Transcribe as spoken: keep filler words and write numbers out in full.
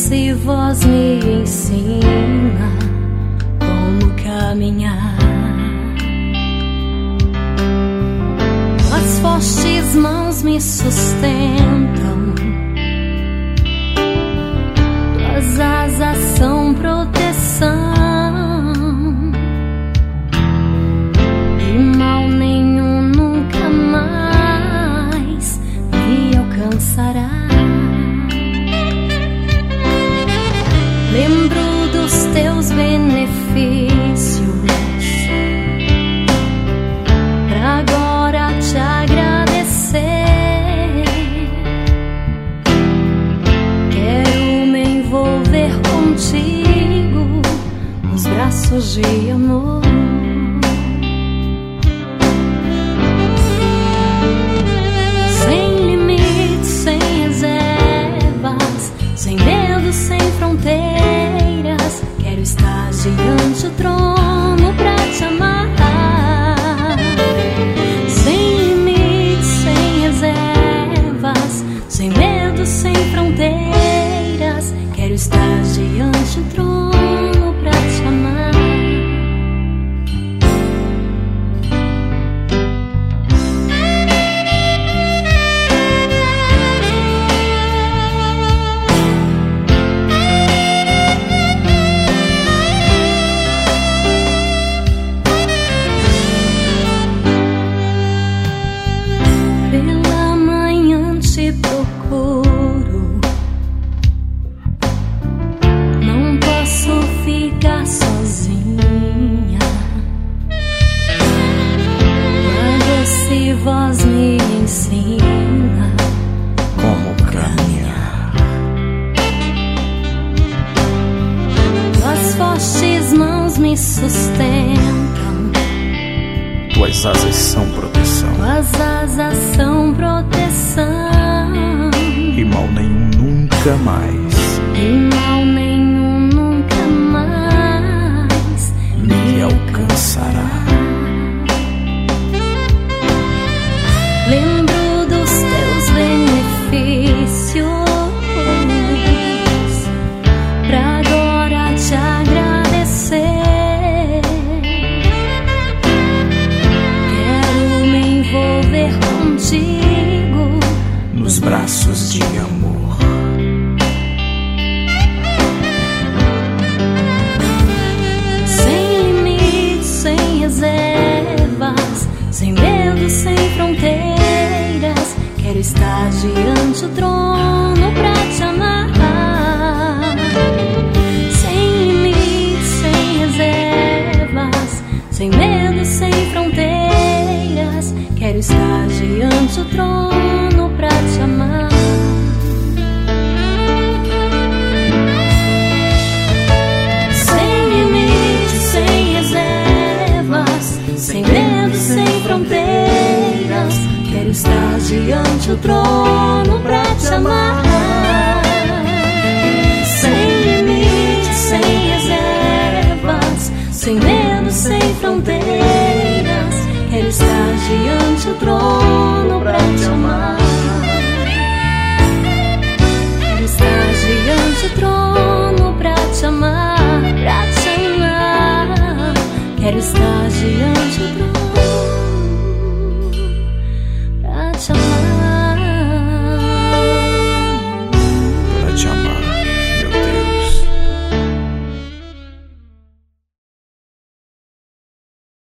doce voz me ensina como caminhar. Tuas fortes mãos me sustentam, tuas asas são proteção, e mal nenhum nunca mais me alcançará. Lembro dos teus benefícios, pra agora te agradecer. Quero me envolver contigo nos braços de amor. Sem limites, sem reservas, sem medo, sem fronteiras, quero estar diante do trono pra te amar. Sem limites, sem reservas, sem medo, sem fronteiras, quero estar diante do trono pra te amar. Pela manhã te procuro, não posso ficar sozinha. A doce voz me ensina Como caminhar. tuas fortes mãos me sustentam, Tuas asas são proteção, tuas asas são proteção, e mal nenhum nunca mais e mal nenhum nunca mais me alcançará. Lembro dos teus benefícios, pra agora te agradecer. Quero me envolver contigo Nos braços de amor. sem limites, sem reservas, sem medo, sem fronteiras, quero estar diante do trono pra te amar. Sem limites, sem reservas, sem medo, sem fronteiras, quero estar diante do trono pra te amar. Sem limites, sem reservas, sem medo, sem fronteiras, quero estar diante do trono pra te amar. Sem limites, sem reservas, sem medo, sem fronteiras, quero estar diante do trono pra te amar. Quero estar diante do trono pra te amar, pra te amar. Quero estar diante do trono.